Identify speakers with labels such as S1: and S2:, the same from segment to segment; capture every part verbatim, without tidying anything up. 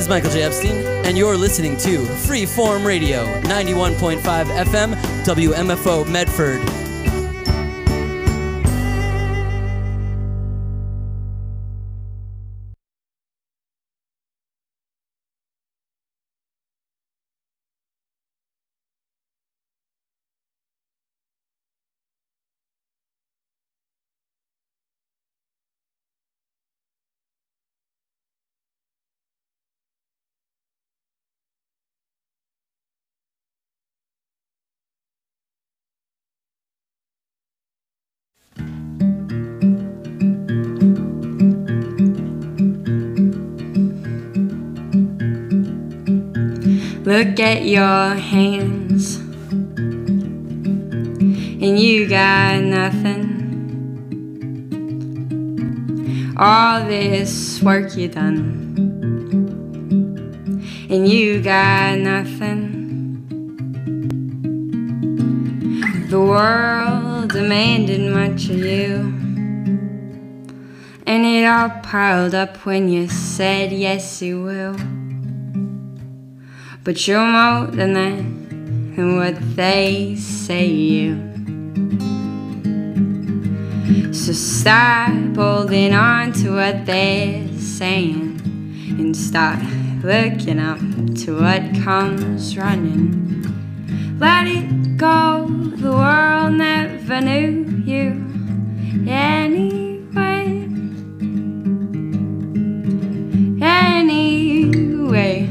S1: is Michael J. Epstein, and you're listening to Freeform Radio, ninety-one point five F M, W M F O Medford.
S2: Look at your hands, and you got nothing. All this work you done, and you got nothing. The world demanded much of you, and it all piled up when you said yes you will. But you're more than that, and what they say you. So stop holding on to what they're saying, and start looking up to what comes running. Let it go, the world never knew you anyway. Anyway.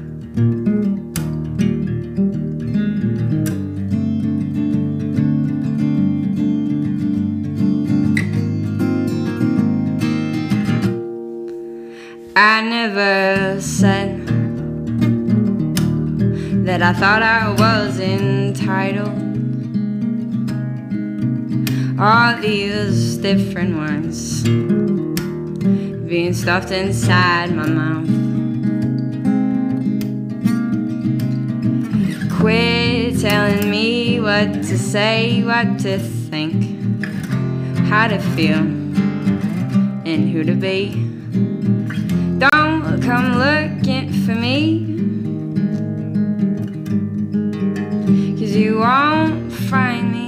S2: I never said that I thought I was entitled. All these different words being stuffed inside my mouth. Quit telling me what to say, what to think, how to feel, and who to be. Don't come looking for me, 'cause you won't find me.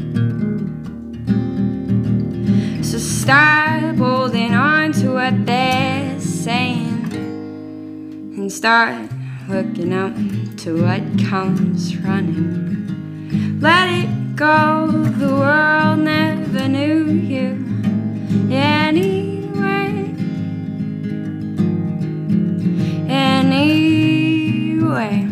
S2: So stop holding on to what they're saying, and start looking up to what comes running. Let it go, the world never knew you anyway. Anyway.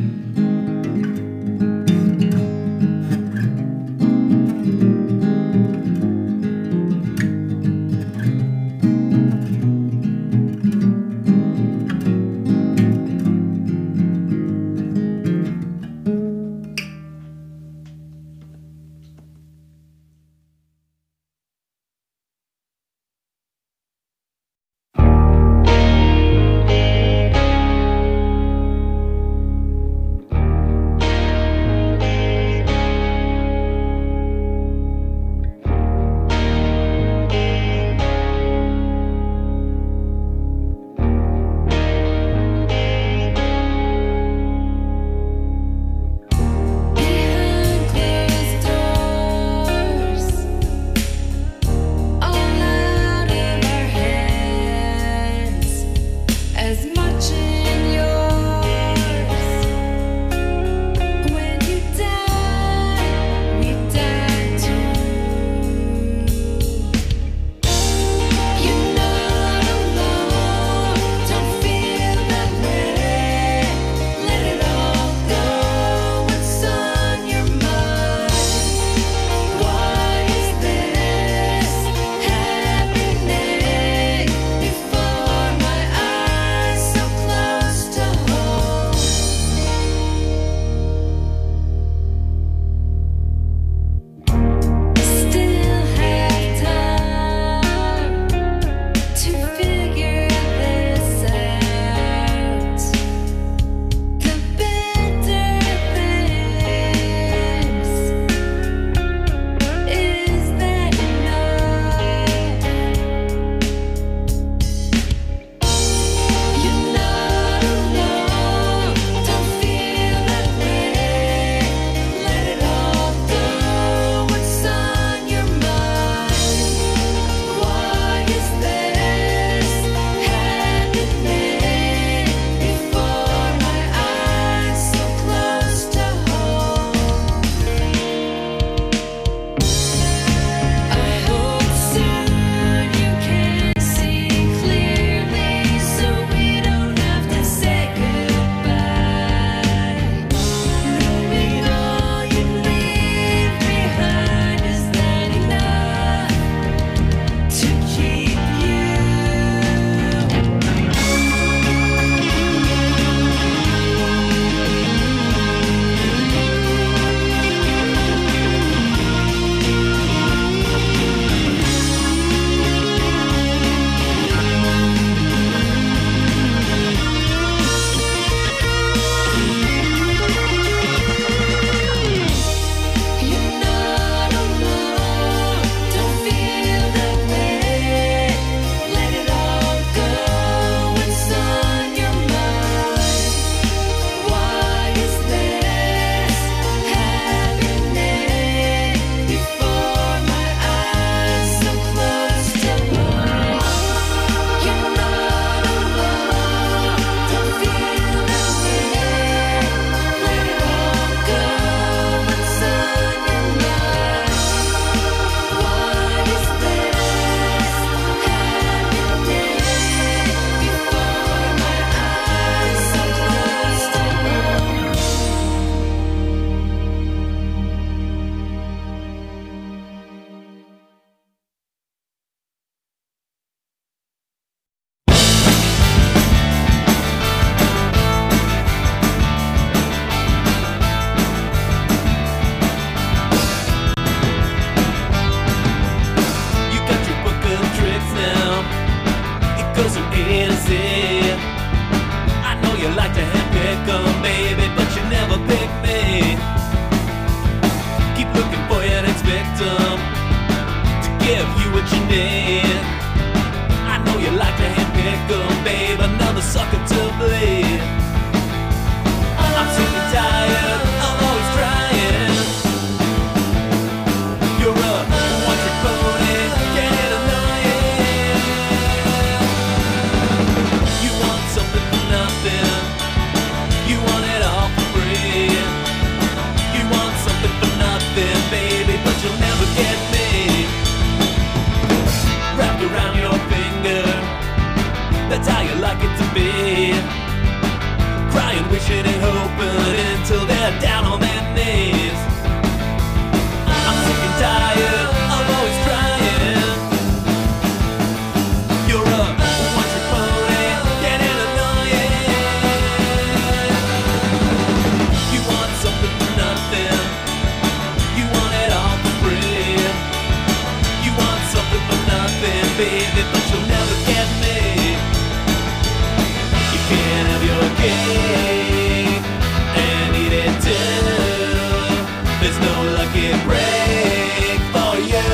S3: There's no lucky break for you.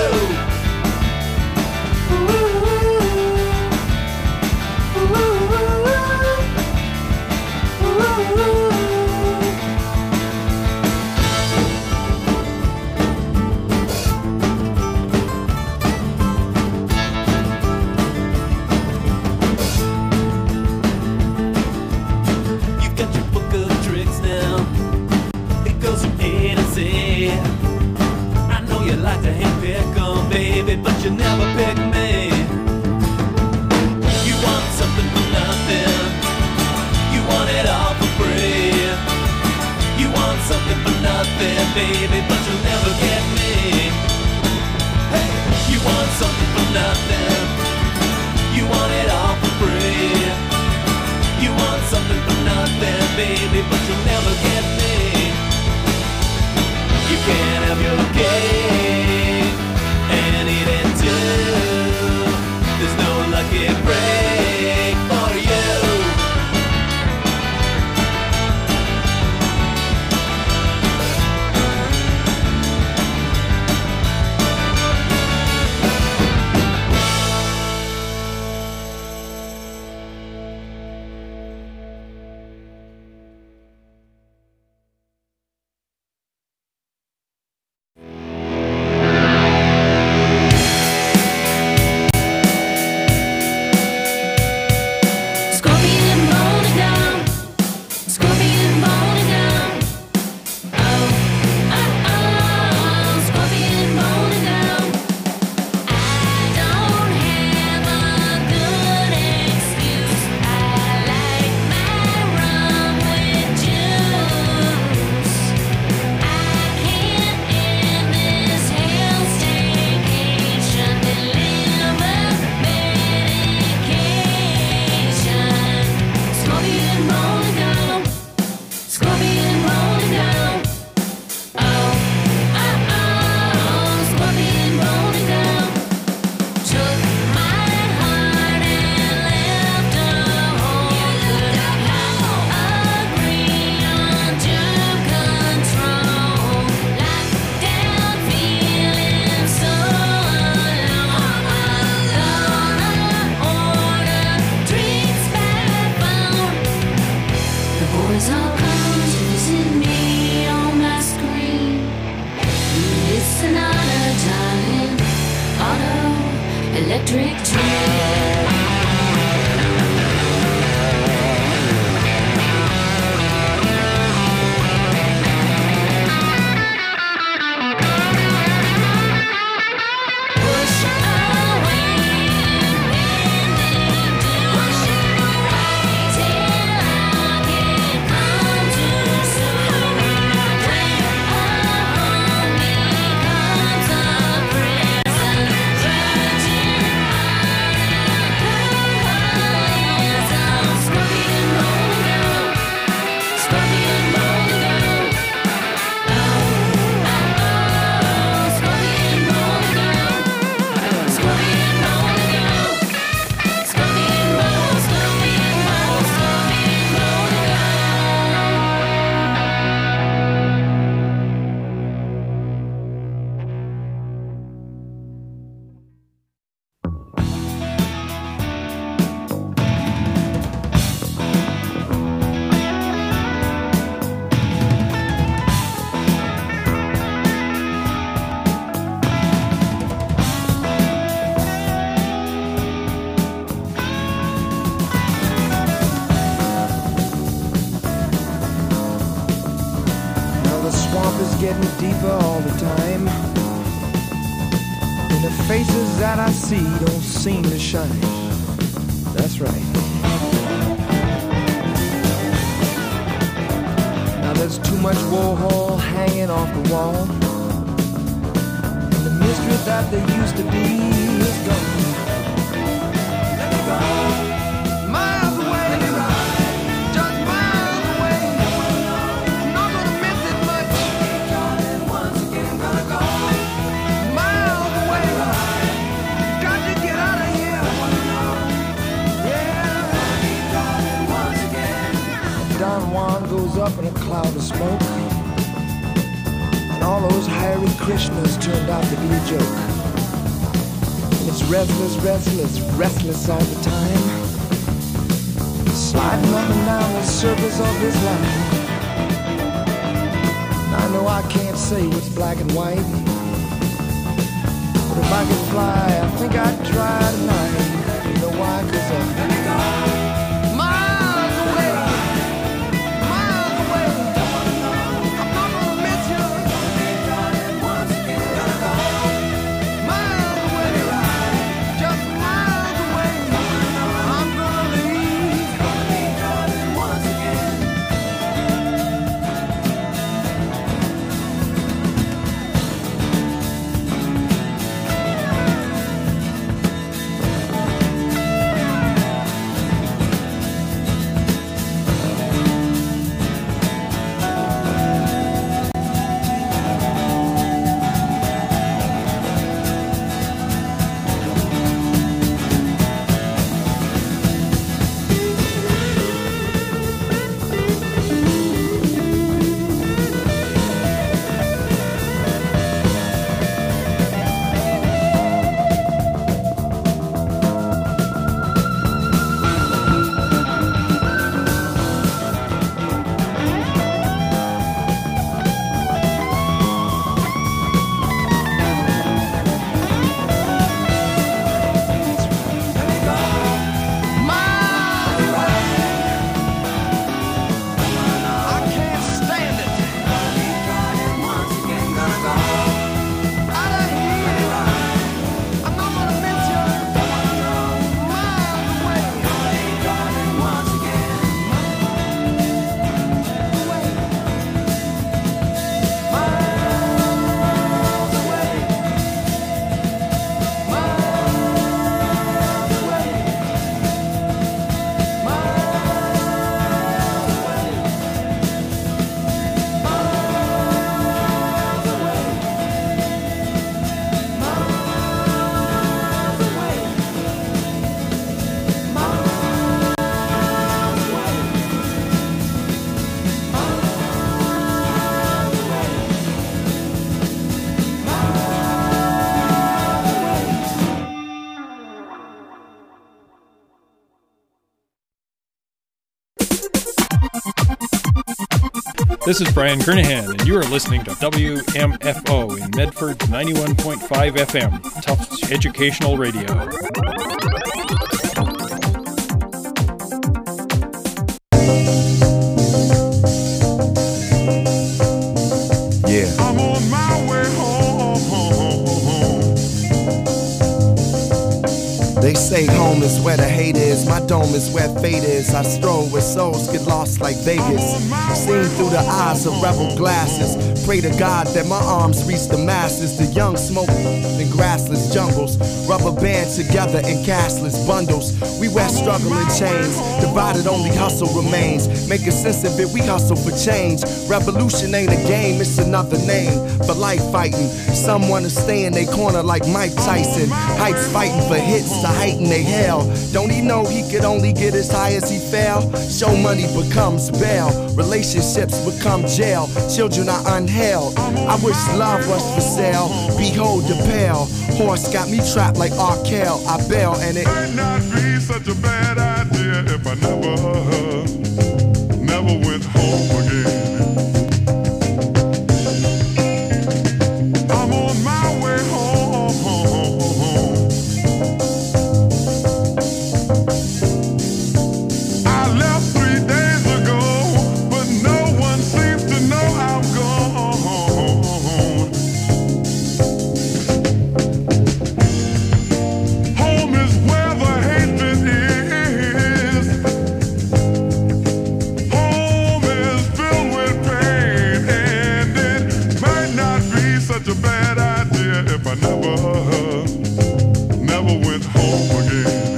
S3: You've got your book of tricks now. It goes from A to Z. I know you like to handpick 'em, baby, but you never pick me. You want something for nothing. You want it all for free. You want something for nothing, baby, but you'll never get me. Hey, you want something for nothing. You want it all for free. You want something for nothing, baby, but you'll never get me. You can't have your cake and eat it too. There's no lucky break for you.
S4: Scorpion rolling down, scorpion rolling down. Oh, oh, oh, scorpion rolling down. I don't have a good excuse. I like my rum with juice. I can't end this hell staycation. Deliver medication. Scorpion rolling down, scorpion rolling down. Oh, oh, oh, scorpion rolling down. Took my heart and left a hole. Could I agree on your control? Locked down, feeling so alone. I'm gonna order drinks by phone. The boys all come to visit me on my screen. It's an honor, darling. Auto electric train. Push away pending doom. Till I can come too soon. When a home becomes a prison, virgin alcoholism. Scorpion rolling down, scorpion rolling down. Oh, oh, oh, scorpion rolling down, scorpion rolling down. Scorpion roll, scorpion roll, scorpion rolling down.
S5: Now the swamp is getting deeper all the time, and the faces that I see don't seem to shine. That's right. Now there's too much Warhol hanging off the wall, and the mystery that there used to be is gone. Let me go. Miles away, just miles away. Not gonna miss it much. Once again, gonna go miles away. Got to get out of here. Yeah. Once again. Don Juan goes up in a cloud of smoke, and all those those Hare Krishnas turned out to be a joke. And it's restless, restless, restless all the time, sliding up and down the surface of this line. I know I can't say what's black and white, but if I could fly, I think I'd try tonight. You know why? 'Cause uh, miles away, miles away, I'm not gonna miss you. Miles away, just miles away, I'm gonna leave. Once again.
S6: This is Brian Kernahan, and you are listening to W M F O in Medford ninety-one point five F M, Tufts Educational Radio.
S5: yeah.
S7: I'm on my way home.
S5: They say home is where the hate is, my dome is where fate is. I stroll where souls get lost like Vegas, seen through the eyes of rebel glasses. Pray to God that my arms reach the masses. The young smoke in grassless jungles, rubber band together in cashless bundles. We wear struggle in chains, divided only hustle remains. Making sense of it, we hustle for change. Revolution ain't a game, it's another name for life fighting. Some wanna stay in their corner like Mike Tyson. Hypes fighting for hits to heighten they hell. Don't he know he could only get as high as he fell? Show money becomes bail, relationships become jail. Children are unheld. I wish love was for sale. Behold the pale horse got me trapped like Arkell. I bail and it
S7: Might not be such a bad idea if I never, never went home again. I'm on my way home. I left three days ago, but no one seems to know I'm gone. Home is where the hatred is. Home is filled with pain, and it might not be such a bad idea if I never, never went home again.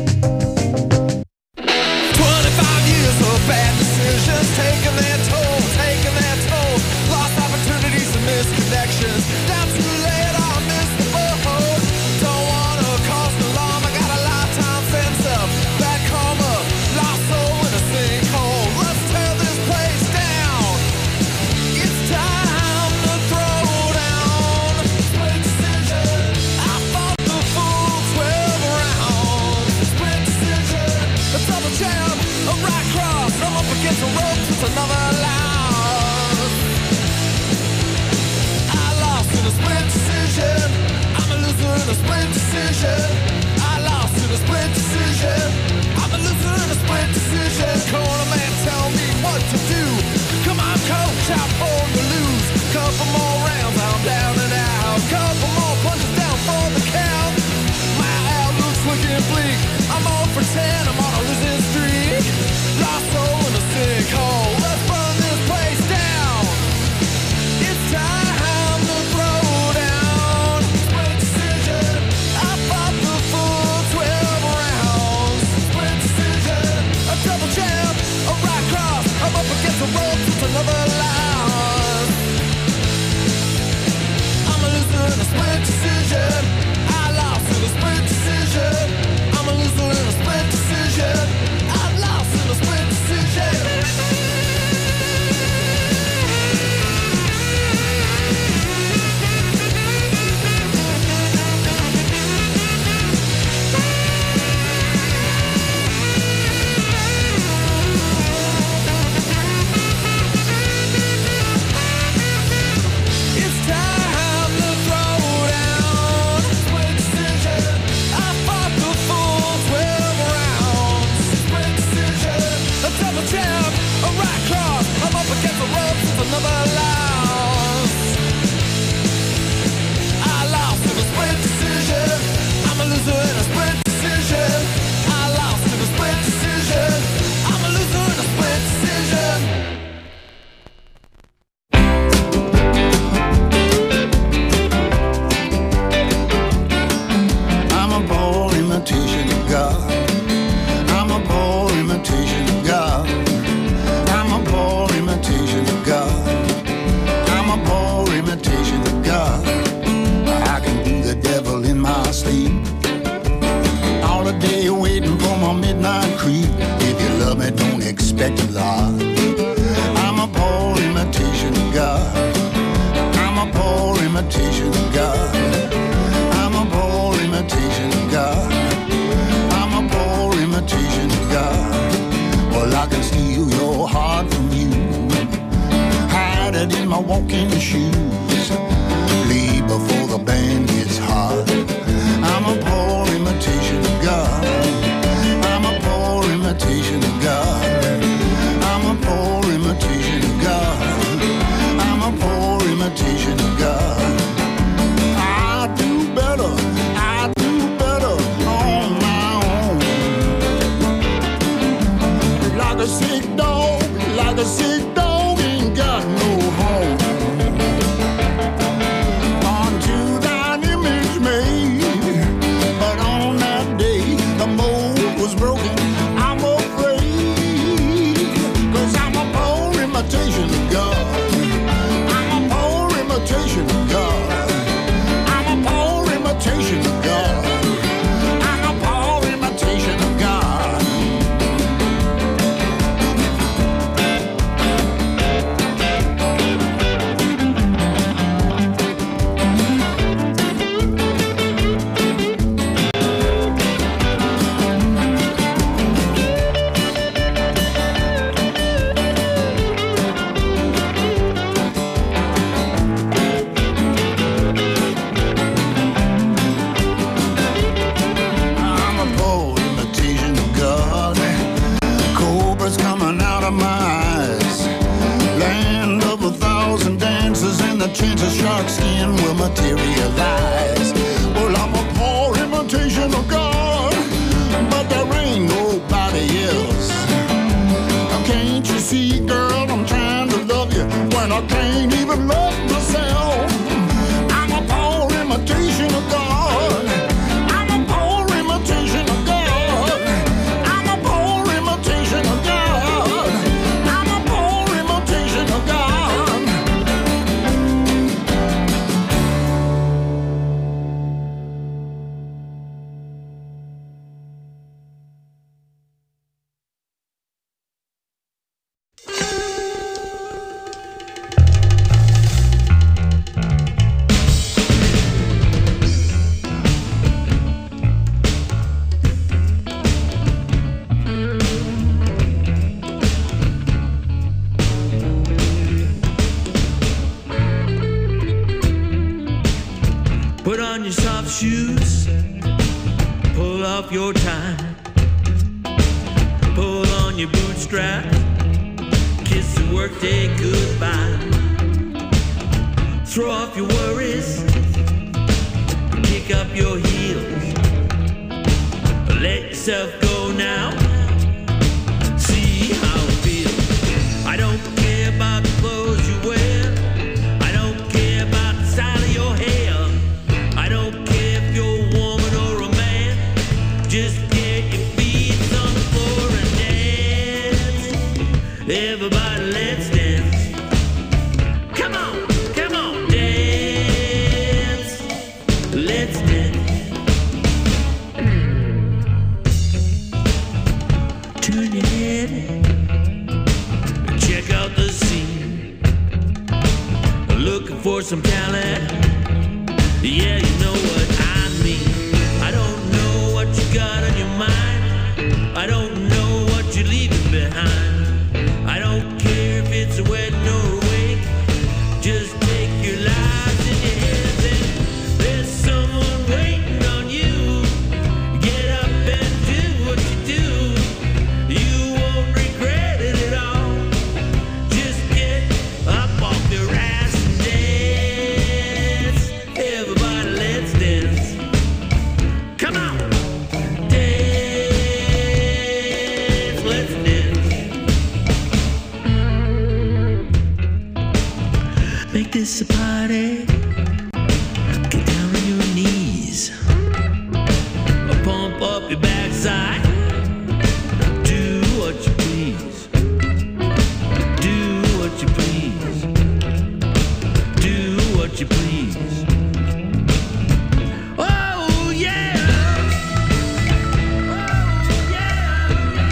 S3: twenty-five years of bad decisions, taking their toll, taking their toll. Lost opportunities and misconnections. Down too late, I missed the boat. Don't wanna cause an alarm, I got a lifetime sentence of bad karma. Lost soul in a sinkhole. Let's tear this place down. It's time to throw split decision. I lost in a split decision. I'm a loser in a split decision. Corner man, tell me what to do. Come on, coach, I'm born to lose. Couple more rounds, I'm down and out. Couple more punches down for the count. My outlook's looking bleak. I'm all for ten, I'm on a losing streak. Lost soul in a sinkhole. Let's burn this place down. It's time to throw down. Split decision. I fought the full twelve rounds. Split decision. A double jab, a right cross. I'm up against the ropes, it's another loss. I'm a loser in a split decision. I lost in a split decision. I'm a loser in a split decision. I lost in a split decision. It's time to throw down. Split decision. I fought the full twelve rounds. Split decision. A double jab, a right cross. I'm up against the ropes, it's another loss. I lost in a split decision. I'm a loser in a split decision. I lost in a split decision. I'm a loser in a split decision.
S8: I'm a poor imitation of God. I'm a poor imitation of God. I'm a poor imitation of God. I'm a poor imitation of God. I can do the devil in my sleep. All the day waiting for my midnight creep. If you love me, don't expect a lot. I'm a poor imitation of God. I'm a poor imitation of God. I'm a poor imitation of God. I'm a poor imitation of God. Well, I can steal your heart from you. Hide it in my walking shoes. Leave before the band gets hot. I'm a poor imitation of God. I'm a poor imitation of God. I'm a poor imitation of God. I'm a poor imitation of God. I do better, I do better on my own. Like a sick dog, like a sick dog ain't got no home. Unto thine image made, but on that day the mold was broken. I'm afraid, 'cause I'm a poor imitation of God. I'm a poor imitation of God. I'm a poor imitation of God. I'm a poor imitation of God. I'm a poor imitation of God. Cobras coming out of my eyes. Land of a thousand dances and the chance of shark skin will materialize. Well, I'm a poor imitation of God, but there ain't nobody else. Can't you see, girl, I'm trying to love you when I can't even love myself. I'm a poor imitation of God. I'm a poor imitation of God. I'm a poor imitation of God. I'm a poor imitation of God.
S9: Put on your soft shoes, pull off your tie, pull on your bootstrap, kiss the workday goodbye. Throw off your worries, kick up your heels, let yourself go now, see how it feels. I don't care about the clothes you wear, I don't care about the style of your hair, I don't care if you're a woman or a man, just get your feet on the floor and dance. Everybody, let's dance. Come on, come on, dance. Let's dance. Turn your head, check out the scene. Looking for some talent, yeah, you know what I mean. I don't know what you got on your mind, I don't know what you're leaving behind. I don't care if it's a wedding or a wake, just take your lives in your hands and there's someone waiting on you. Get up and do what you do, you won't regret it at all. Just get up off your ass and dance. Everybody, let's dance. Come on, dance, let's dance. Make this a party. Get down on your knees, pump up your backside. Do what you please. Do what you please. Do what you please. Oh yeah. Oh yeah.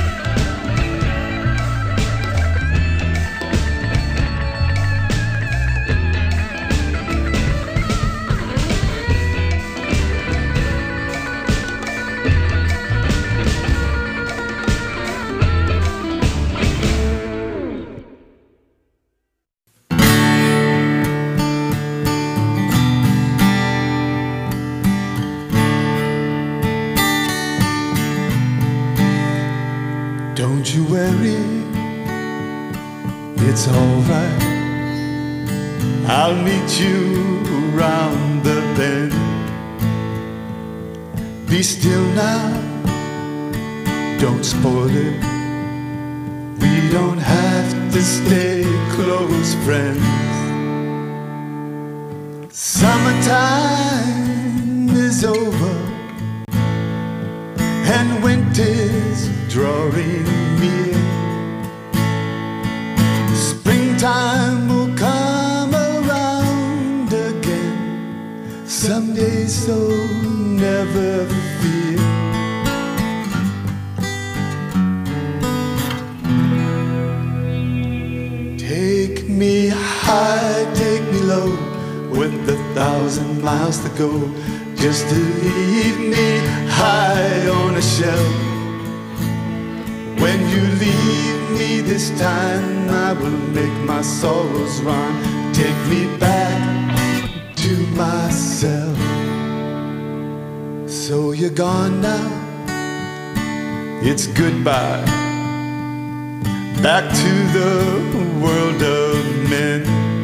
S8: Don't you worry, it's alright. I'll meet you around the bend. Be still now, don't spoil it. We don't have to stay close friends. Summertime is over and winter's drawing near. Springtime will come around again someday, so never fear. Take me high, take me low, with a thousand miles to go, just to leave me high on a shelf. When you leave me this time, I will make my sorrows run. Take me back to myself. So you're gone now, it's goodbye. Back to the world of men.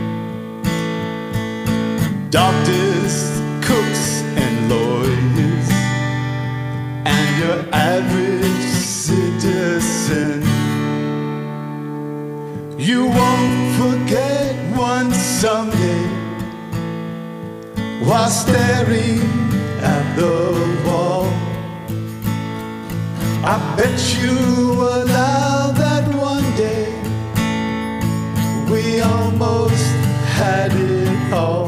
S8: Doctors, cooks, and lawyers, and your average citizen. You won't forget one someday, while staring at the wall. I bet you allow that one day we almost had it all.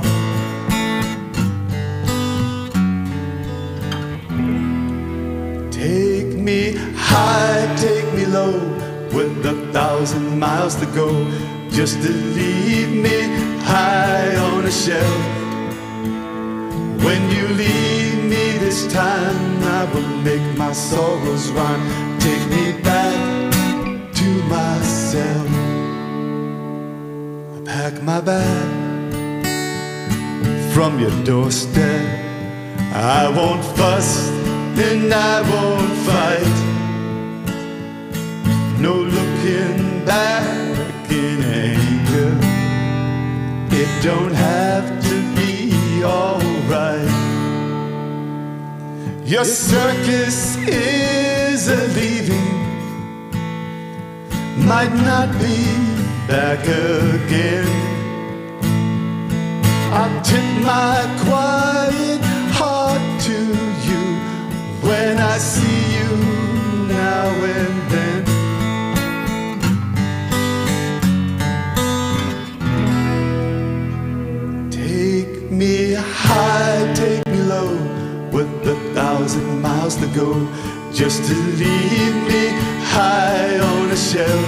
S8: Take me high, take me low, with a thousand miles to go, just to leave me high on a shelf. When you leave me this time, I will make my sorrows run. Take me back to myself. I pack my bag from your doorstep
S10: I won't fuss and I won't fight. No looking back in anger. It don't have to be alright. Your circus is a leaving, might not be back again. I'll tip my quiet heart to you when I see you now and then. Take me high, take me low, with a thousand miles to go, just to leave me high on a shelf.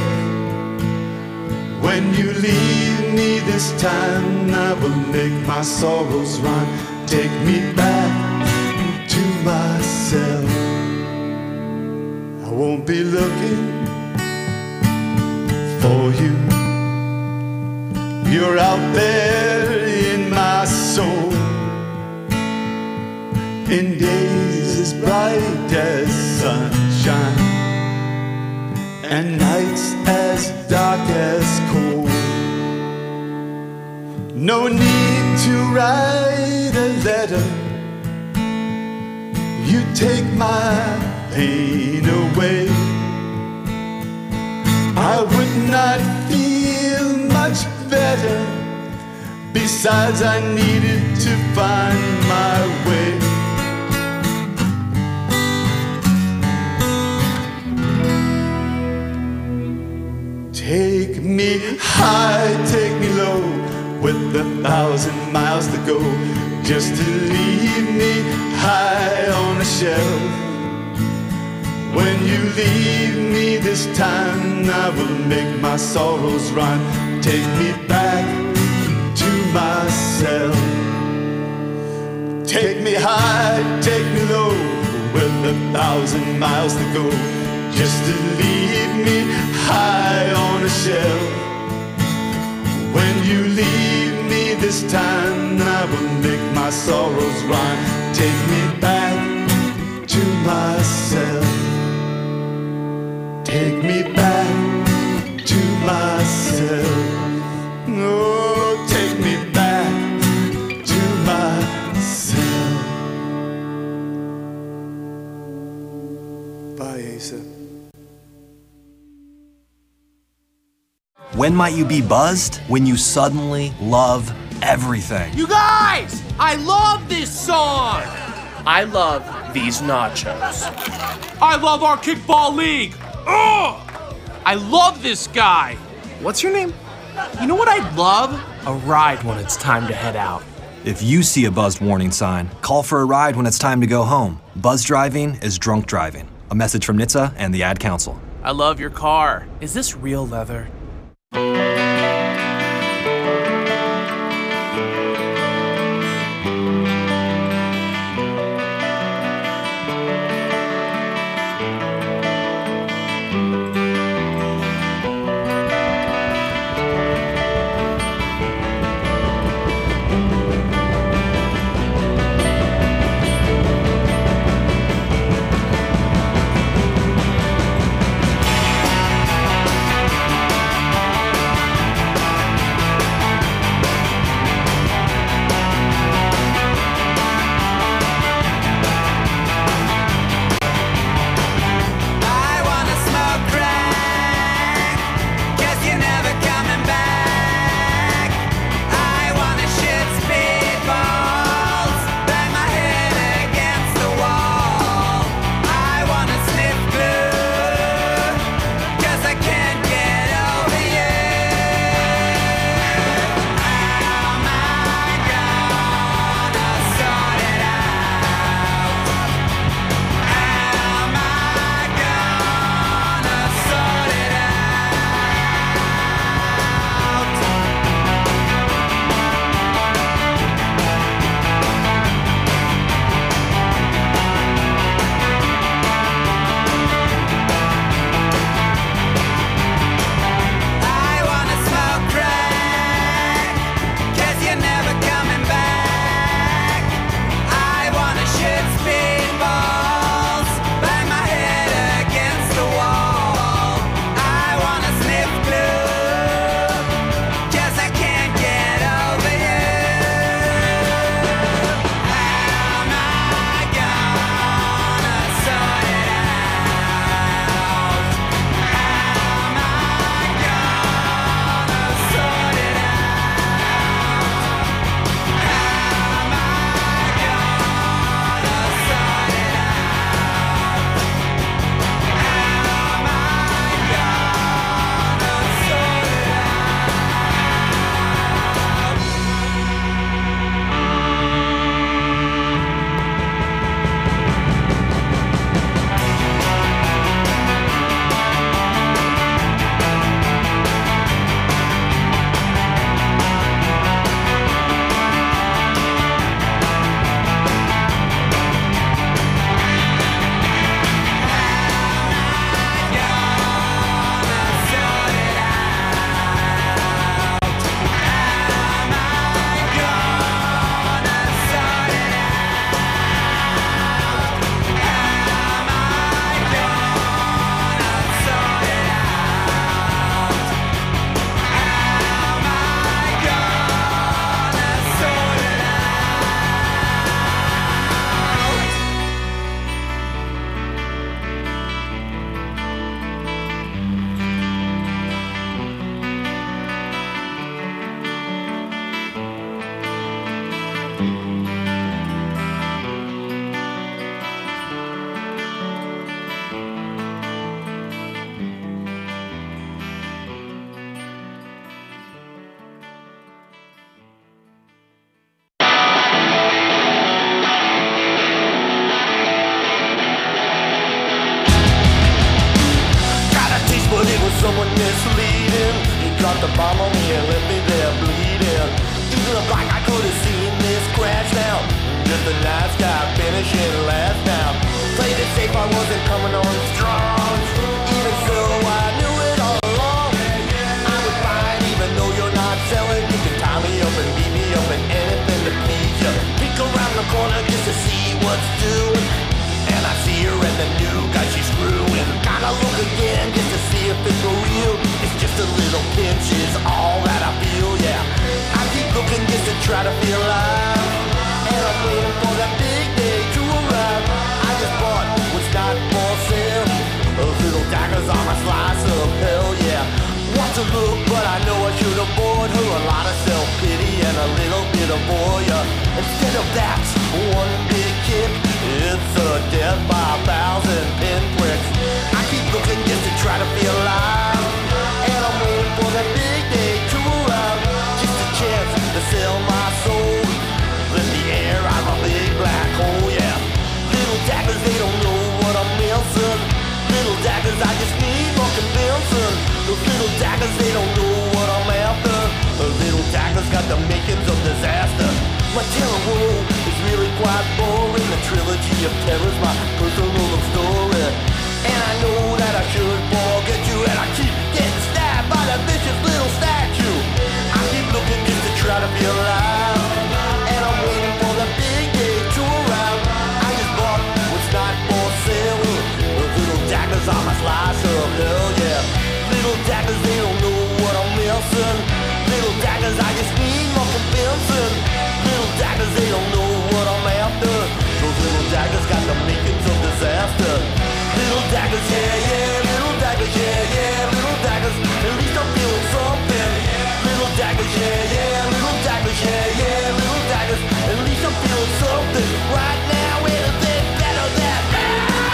S10: When you leave me this time, I will make my sorrows run. Take me back to myself. I won't be looking for you. You're out there in my soul, in days as bright as sunshine, and nights as dark as cold. No need to write a letter. You take my pain away. I would not feel much better. Besides, I needed to find my way. Take me high, take me low, with a thousand miles to go, just to leave me high on a shelf. When you leave me this time, I will make my sorrows run. Take me back to myself. Take me high, take me low, with a thousand miles to go, just to leave me high on a shelf. When you leave me this time, I will make my sorrows run. Take me back to myself. Take me back to myself. Oh, take me back to myself. Bye, Asa.
S11: When might you be buzzed? When you suddenly love everything.
S12: You guys! I love this song! I love these nachos. I love our kickball league! Ugh! I love this guy! What's your name? You know what I'd love? A ride when it's time to head out.
S11: If you see a buzzed warning sign, call for a ride when it's time to go home. Buzz driving is drunk driving. A message from N H T S A and the Ad Council.
S12: I love your car. Is this real leather?
S13: dropped a bomb on me and left me there bleeding. Even looked like I could have seen this crash now. Just a nice guy finishing last now. Played it safe, I wasn't coming on strong. Even so, I knew it all along. I was fine, even though you're not selling. You can tie me up and beat me up and anything to please you. Peek around the corner just to see what's doing. And I see her and the new guy she's screwing. Gotta look again just to see if it's for real. It's just a little pinch is all that I feel, yeah. I keep looking just to try to feel alive. And I'm waiting for that big day to arrive. I just bought what's not for sale. Those little daggers on my slice of hell, yeah. Want to look, but I know I should have bought her a lot of self-pity and a little bit of voyeur. Instead of that, one big kick, it's a death by a thousand pinpricks. I keep looking just to try to feel alive. And I'm waiting for that big day to arrive. Just a chance to sell my soul. Let the air out of my big black hole, yeah. Little daggers, they don't know what I'm missing. Little daggers, I just need more convincing. Those little daggers, they don't know what I'm after. The little daggers got the makings of disaster. My terror world is really quite boring. The trilogy of terror's my personal love story. And I know that I should forget you. And I keep getting stabbed by that vicious little statue. I keep looking just to try to feel alive. And I'm waiting for the big day to arrive. I just bought what's not for sale. Those little daggers on my slice of hell, yeah. Little daggers, they don't know what I'm missing. Little daggers, I just need more convincing. Little daggers, they don't know what I'm after. Those little daggers got the makings of disaster. Little daggers, yeah, yeah. Little daggers, yeah, yeah. Little daggers, at least I'm feeling something. Little daggers, yeah, yeah. Little daggers, yeah, yeah. Little daggers, at least I'm feeling something. Right now, anything better than that.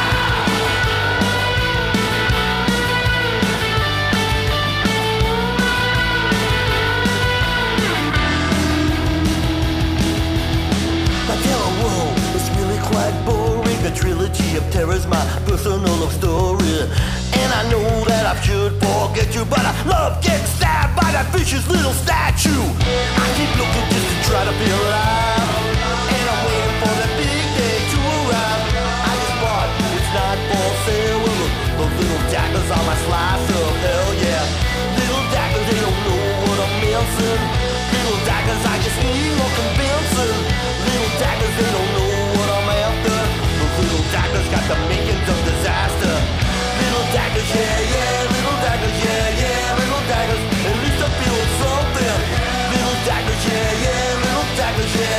S13: My terror world is really quite boring. The trilogy of terror's my personal love story. And I know that I should forget you, but I love getting stabbed by that vicious little statue. I keep looking just to try to feel alive. And I'm waiting for that big day to arrive. I just bought it's not for sale. Those little daggers on my slice of hell, yeah. Little daggers, they don't know what I'm missing. Little daggers, I just need more convincing. Little daggers, they don't know what I'm after. Those little daggers got the makings of disaster. Little daggers, yeah, yeah. Little daggers, yeah, yeah. Little daggers, at least I'm feeling something. Little daggers, yeah, yeah. Little daggers, yeah,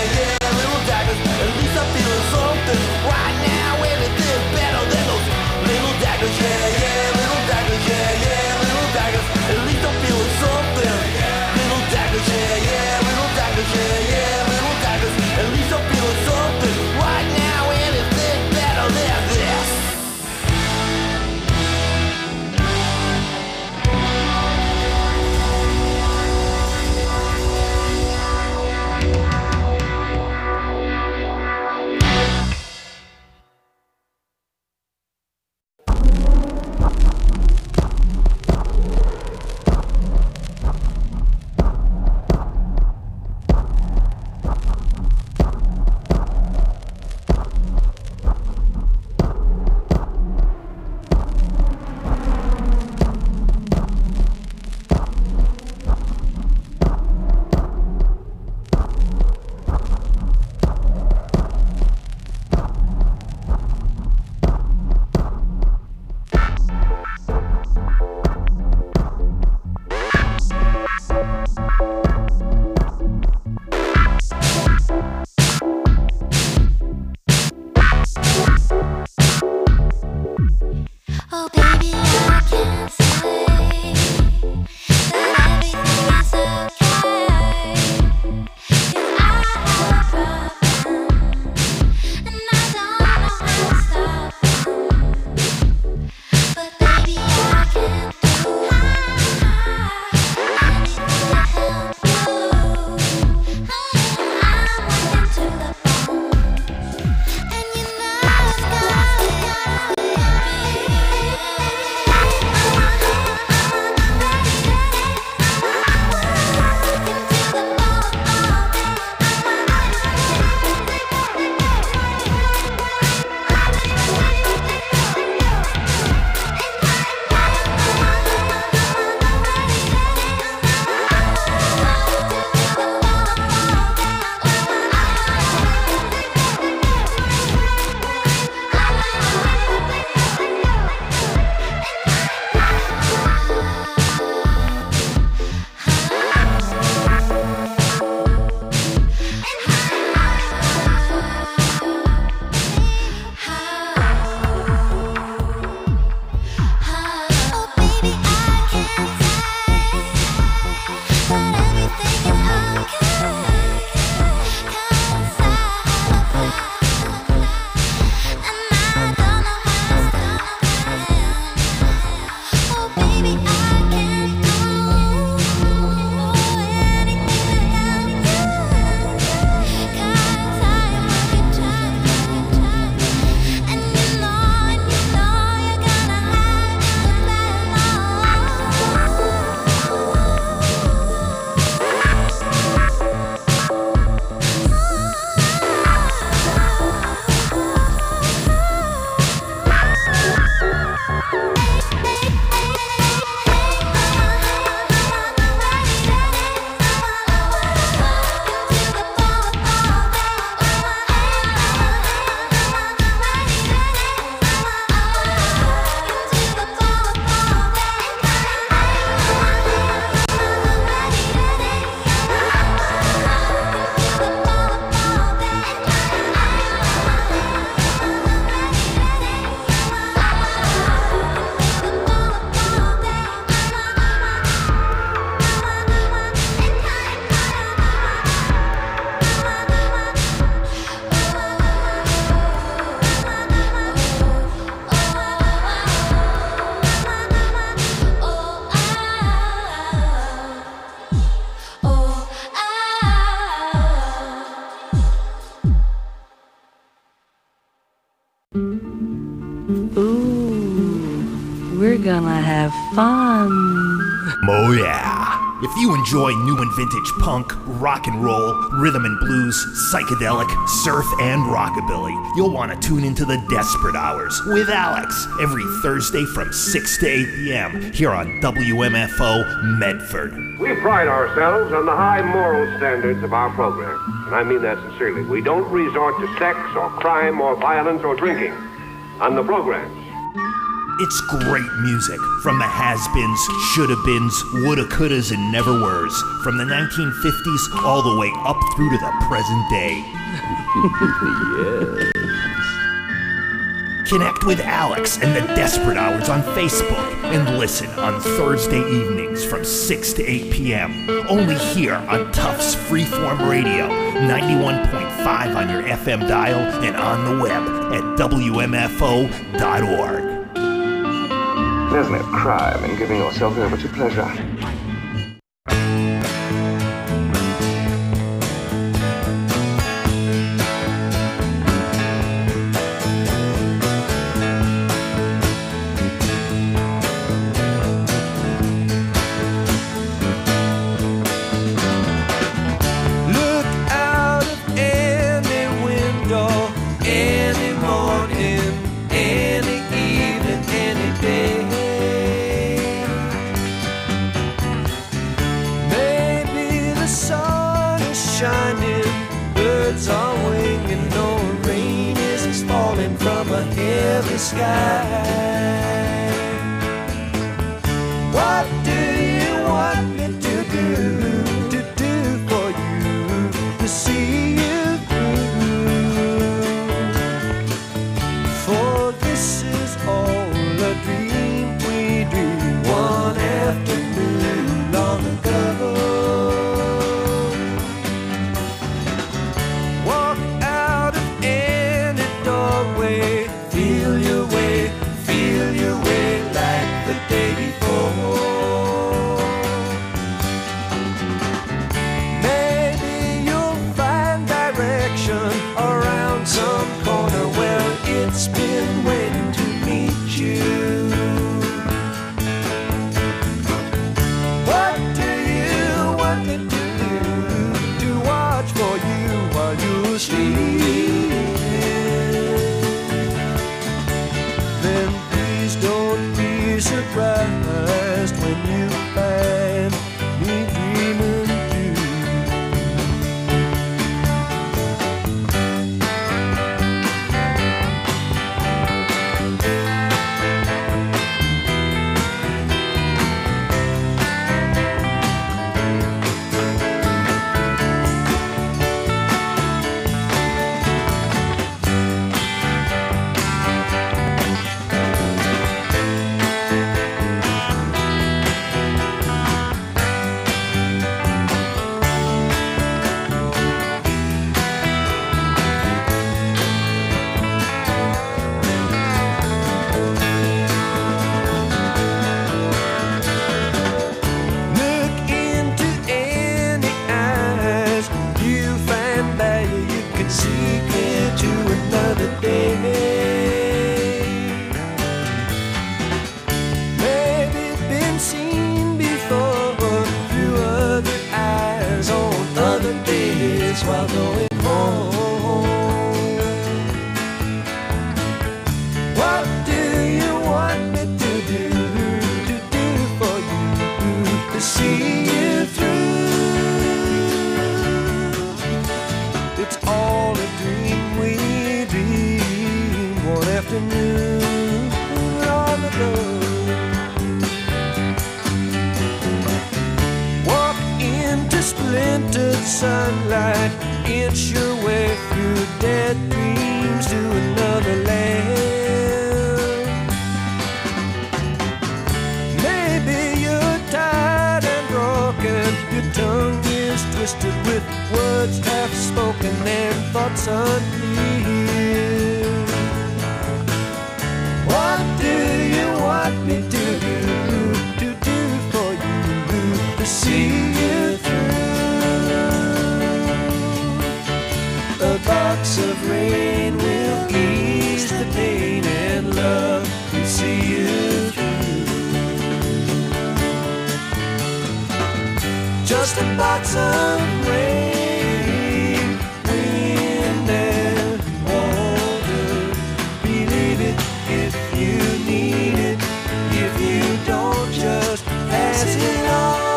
S14: gonna have fun.
S15: Oh yeah. If you enjoy new and vintage punk, rock and roll, rhythm and blues, psychedelic, surf, and rockabilly, you'll want to tune into the Desperate Hours with Alex every Thursday from six to eight p.m. here on W M F O Medford.
S16: We pride ourselves on the high moral standards of our program, and I mean that sincerely. We don't resort to sex or crime or violence or drinking on the programs.
S15: It's great music from the has-beens, shoulda-beens, woulda, couldas, and never-weres, from the nineteen fifties all the way up through to the present day.
S3: Yes.
S15: Connect with Alex and the Desperate Hours on Facebook and listen on Thursday evenings from six to eight p.m. only here on Tufts Freeform Radio, ninety-one point five on your F M dial and on the web at W M F O dot org.
S17: There's no crime in giving yourself over to pleasure.
S5: Look out of any window, any morning, any evening, any day. Maybe the sun is shining, birds are winging, no rain is falling from a heavy sky. What do you want me to do, to do for you, to see you through? For this is all a dream we dreamed one afternoon long ago. Walk out of any doorway, feel your way, feel your way like the day before. Maybe you'll find direction around some corner where it's been waiting to meet you. What do you want me to do, to watch for you while you sleep? Then please don't be surprised when you find me dreaming too. Look into any eyes, you find that you can see clear to another day. Maybe been seen before through other eyes on other days while going home. What do you want me to do, to do for you, to see you through? It's all a dream we dreamed one afternoon long ago. Walk into splintered sunlight, inch your way through dead dreams to another land. Maybe you're tired and broken, your tongue is twisted with words half spoken and thoughts unclear. What do you want me to do, to do for you, to see you through? A box of rain will ease the pain and love to see you through. just a box of rain, wind and water. Believe it if you need it. If you don't, just pass it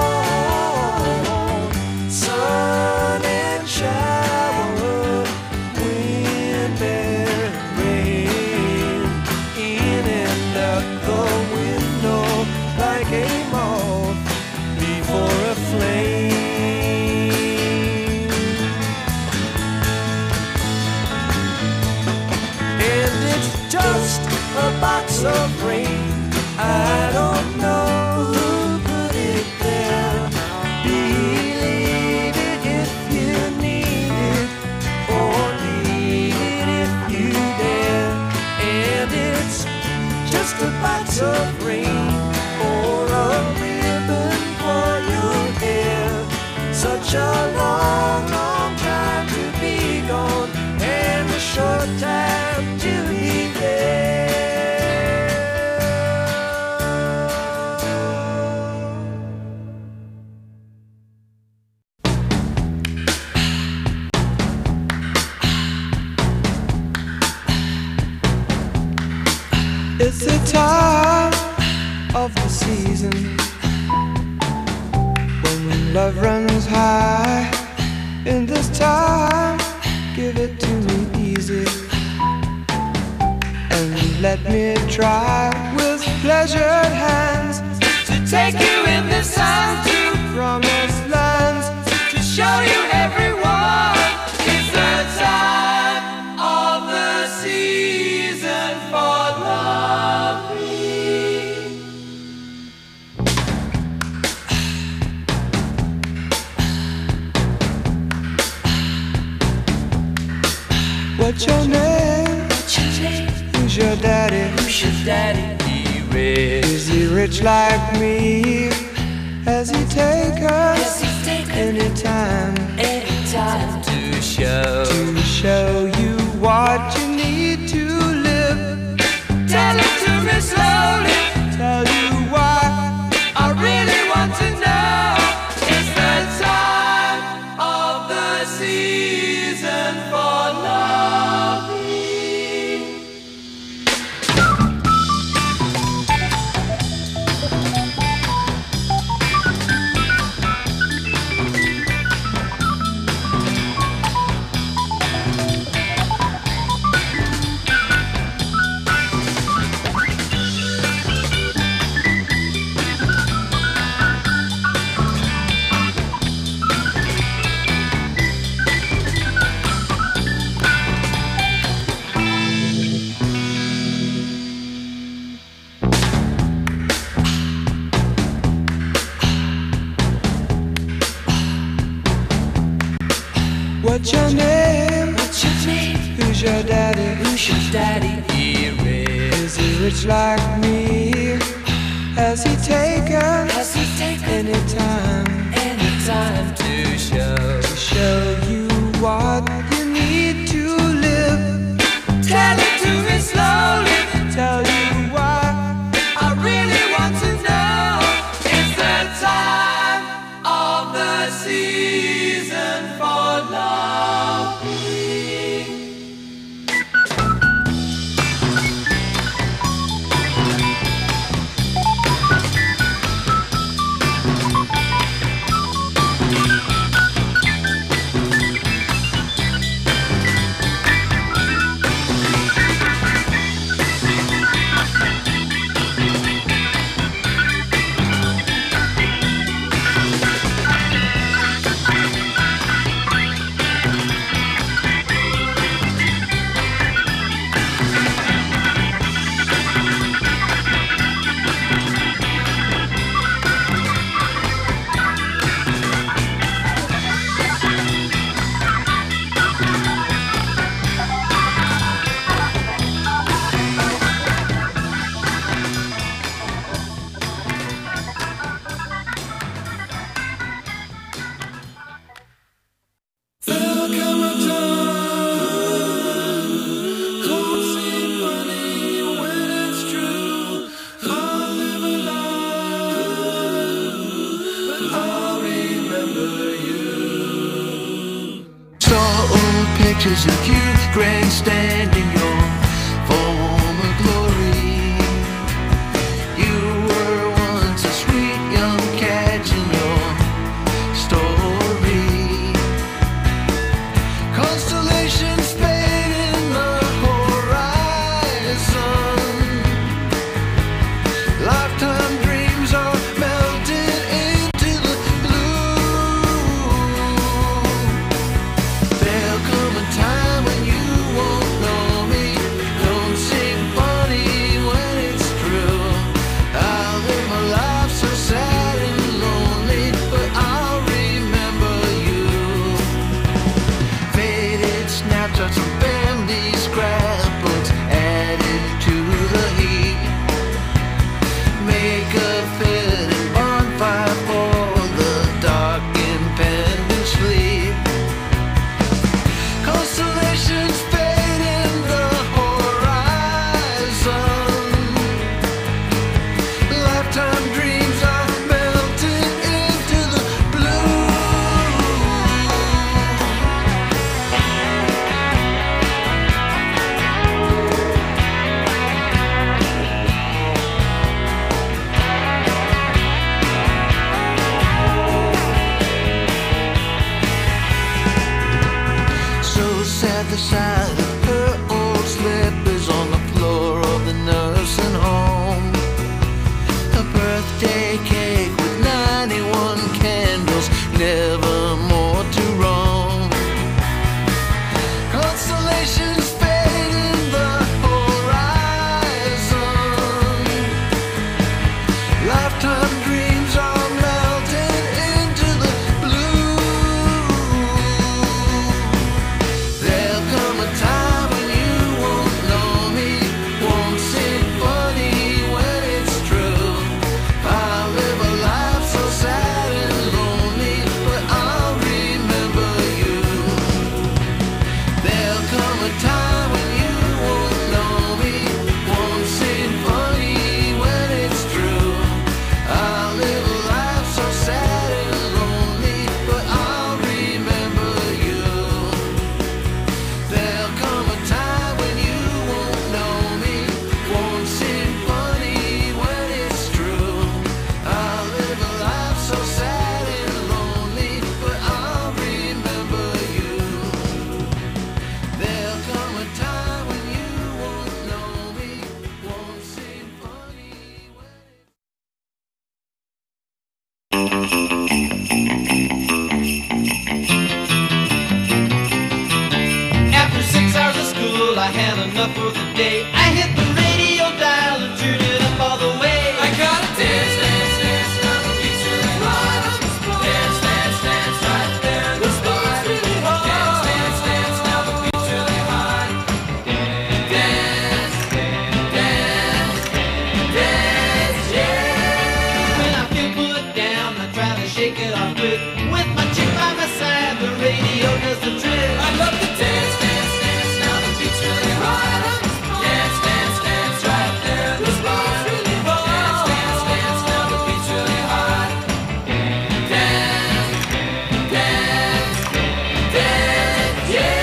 S5: on. Sun and shower, wind and rain, in and out the window like a moth before a flame. And it's just a box of rain. I don't know who put it there. Believe it if you need it, or need it if you dare. And it's just a box of rain, or a ribbon for your hair. Such a long, long time to be gone, and a short time to be there. It's the time of the season when love runs high. In this time, give it to me easy, and let me try with pleasured hands to take you in the sun to promised lands, to show you everyone. It's the time of the season for loving. What's your name? What's your name? Who's your daddy? Who's your daddy? He rich. Is he rich like me? Has he take us anytime? Anytime to show to show you what you need to live. Tell it to me slowly. Tell you why I really want to know. It's the time of the season for loving. What's your name? What's your name? Who's your daddy? Who's your daddy? He rich. Is he rich like me? Has he taken? Has he taken anytime? Anytime to show to show you what you need to live. Tell it to me slowly. Tell you why I really want to know. It's the time of the season for loving.
S18: days of youth, grandstanding your former glory. You were once a sweet young catch in your story. Constellations fade in the horizon. Lifetime dreams are melted into the blue. There'll come a time when you won't know me. Don't sing funny when it's true. I'll live my life so sad and lonely, but I'll remember you. Faded snapshots from family scrapbooks added to the heat. Make a fitting bonfire for the dark impending sleep. Constellations fade in the horizon. Lifetime dreams are melted into the blue. So sad the sight of her old slippers on the floor of the nursing home. A birthday cake with ninety-one candles, never more to roam. Constellations fade in the horizon. Lifetime dreams are melted into the blue. There'll come a time when you won't know me, won't sing funny when it's true. I'll live a life so sad and lonely, but I'll remember you. There'll come a time when you won't know me, won't sing funny when it's true. I'll live a life so sad and lonely, but I'll remember you. There'll come a time when you won't know me, won't sing funny when it's true. I'll live a life so sad and lonely, but I'll remember you. There'll come a time when you won't know me, won't sing funny when
S3: After six hours of school, I had enough for the day. I hit the radio dial and turned it up all the way. I gotta dance, dance, dance, now the beat's really hot. Dance, dance, dance, right there in the spot. Dance, dance, dance, now the beat's really hot. Dance, dance, dance, yeah. When I feel put down, I try to shake it off quick. With my chick by my side, the radio does the trick. I love to dance, dance, dance, now the beat's really hot. Dance, dance, dance, right there in the spot. Dance, dance, dance, now the beat's really hot. Dance, dance, dance, yeah.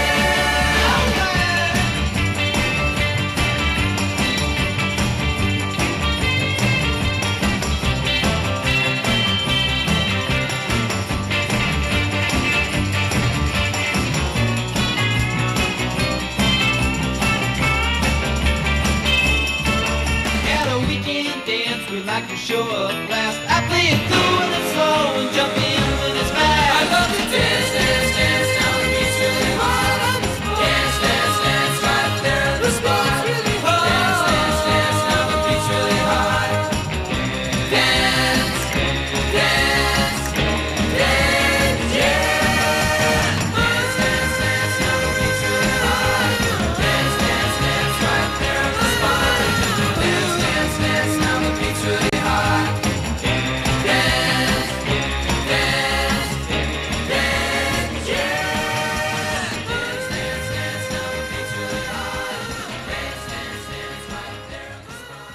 S3: At a weekend dance, we like to show up last. I play it cool when it's slow and jump in when it's fast. I love to dance, dance, dance, now the beat's really hot. Dance, dance, dance, right there in the spot. Dance, dance, dance, now the beat's really hot. Dance, dance, dance, yeah. Dance, dance, dance, now the beat's really hot. Dance, dance, dance, right there in the spot. Dance, dance, dance, now the beat's really hot. Dance, dance, dance, yeah. Dance, dance, dance, now the beat's really hot. Dance, dance, dance, right there in the spot.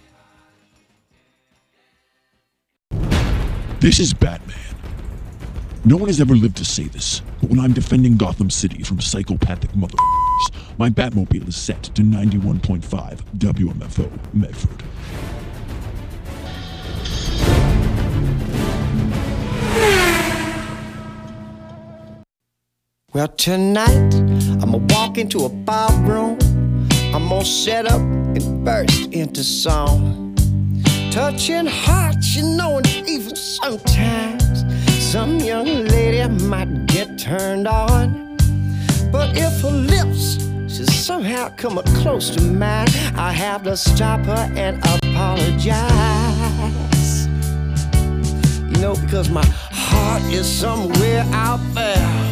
S19: This is Batman. No one has ever lived to say this, but when I'm defending Gotham City from psychopathic motherfuckers, my Batmobile is set to ninety-one point five W M F O Medford.
S20: Well, tonight, I'ma walk into a bar room. I'm gonna set up and burst into song. Touching hearts, you know, and even sometimes some young lady might get turned on. But if her lips should somehow come up close to mine, I have to stop her and apologize. You know, because my heart is somewhere out there.